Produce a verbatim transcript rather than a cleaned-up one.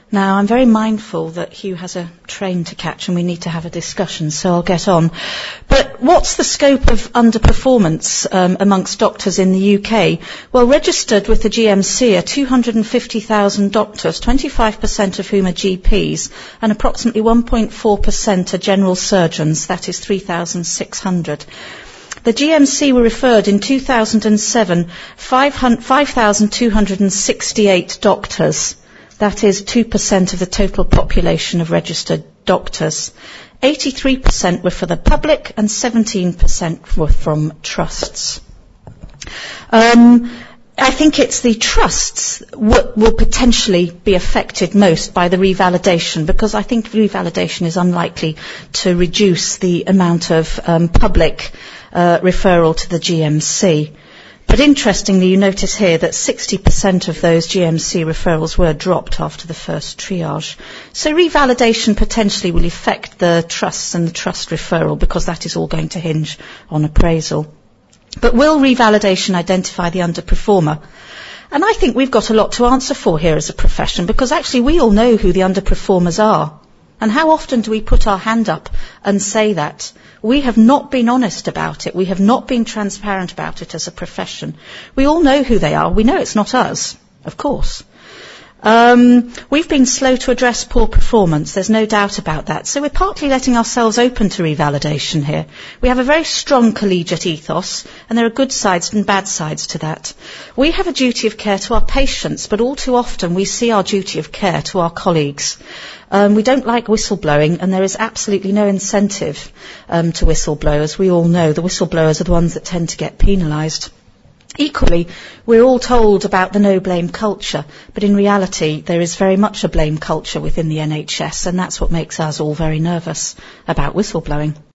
Now, I'm very mindful that Hugh has a train to catch and we need to have a discussion, so I'll get on. But what's the scope of underperformance um, amongst doctors in the U K? Well, registered with the G M C are two hundred fifty thousand doctors, twenty-five percent of whom are G Ps, and approximately one point four percent are general surgeons, that is three thousand six hundred. The G M C were referred in two thousand seven five thousand two hundred sixty-eight doctors. That is two percent of the total population of registered doctors. eighty-three percent were for the public and seventeen percent were from trusts. Um, I think it's the trusts that will potentially be affected most by the revalidation, because I think revalidation is unlikely to reduce the amount of um, public uh, referral to the G M C. But interestingly, you notice here that sixty percent of those G M C referrals were dropped after the first triage. So revalidation potentially will affect the trusts and the trust referral, because that is all going to hinge on appraisal. But will revalidation identify the underperformer? And I think we've got a lot to answer for here as a profession, because actually we all know who the underperformers are. And how often do we put our hand up and say that? We have not been honest about it. We have not been transparent about it as a profession. We all know who they are. We know it's not us, of course. Um, we've been slow to address poor performance. There's no doubt about that. So we're partly letting ourselves open to revalidation here. We have a very strong collegiate ethos, and there are good sides and bad sides to that. We have a duty of care to our patients, but all too often we see our duty of care to our colleagues. Um, we don't like whistleblowing, and there is absolutely no incentive um, to whistleblowers. We all know the whistleblowers are the ones that tend to get penalised. Equally, we're all told about the no-blame culture, but in reality there is very much a blame culture within the N H S, and that's what makes us all very nervous about whistleblowing.